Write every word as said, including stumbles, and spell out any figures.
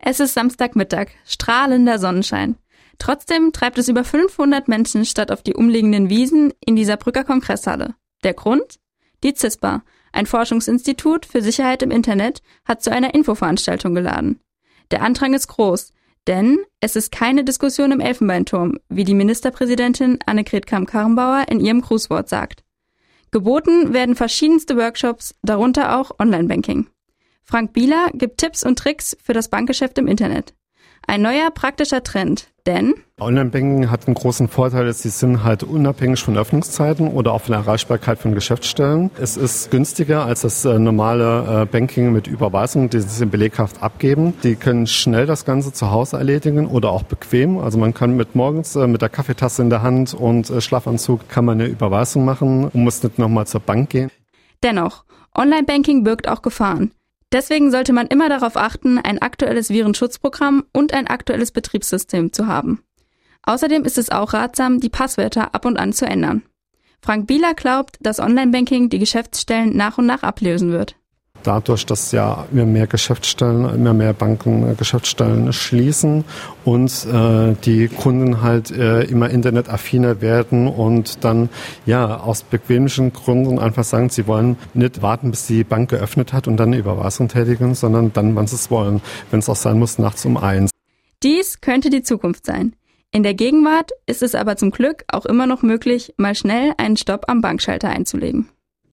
Es ist Samstagmittag, strahlender Sonnenschein. Trotzdem treibt es über fünfhundert Menschen statt auf die umliegenden Wiesen in die Saarbrücker Kongresshalle. Der Grund? Die CISPA, ein Forschungsinstitut für Sicherheit im Internet, hat zu einer Infoveranstaltung geladen. Der Andrang ist groß, denn es ist keine Diskussion im Elfenbeinturm, wie die Ministerpräsidentin Annegret Kramp-Karrenbauer in ihrem Grußwort sagt. Geboten werden verschiedenste Workshops, darunter auch Online-Banking. Frank Bieler gibt Tipps und Tricks für das Bankgeschäft im Internet. Ein neuer praktischer Trend, denn Online-Banking hat einen großen Vorteil, dass sie sind halt unabhängig von Öffnungszeiten oder auch von der Erreichbarkeit von Geschäftsstellen. Es ist günstiger als das äh, normale äh, Banking mit Überweisung, die sie beleghaft abgeben. Die können schnell das Ganze zu Hause erledigen oder auch bequem. Also man kann mit morgens äh, mit der Kaffeetasse in der Hand und äh, Schlafanzug kann man eine Überweisung machen und muss nicht nochmal zur Bank gehen. Dennoch, Online-Banking birgt auch Gefahren. Deswegen sollte man immer darauf achten, ein aktuelles Virenschutzprogramm und ein aktuelles Betriebssystem zu haben. Außerdem ist es auch ratsam, die Passwörter ab und an zu ändern. Frank Bieler glaubt, dass Online-Banking die Geschäftsstellen nach und nach ablösen wird. Dadurch, dass ja immer mehr Geschäftsstellen, immer mehr Banken Geschäftsstellen schließen und äh, die Kunden halt äh, immer internetaffiner werden und dann ja aus bequemlichen Gründen einfach sagen, sie wollen nicht warten, bis die Bank geöffnet hat und dann eine Überweisung tätigen, sondern dann, wann sie es wollen, wenn es auch sein muss, nachts um eins. Dies könnte die Zukunft sein. In der Gegenwart ist es aber zum Glück auch immer noch möglich, mal schnell einen Stopp am Bankschalter einzulegen.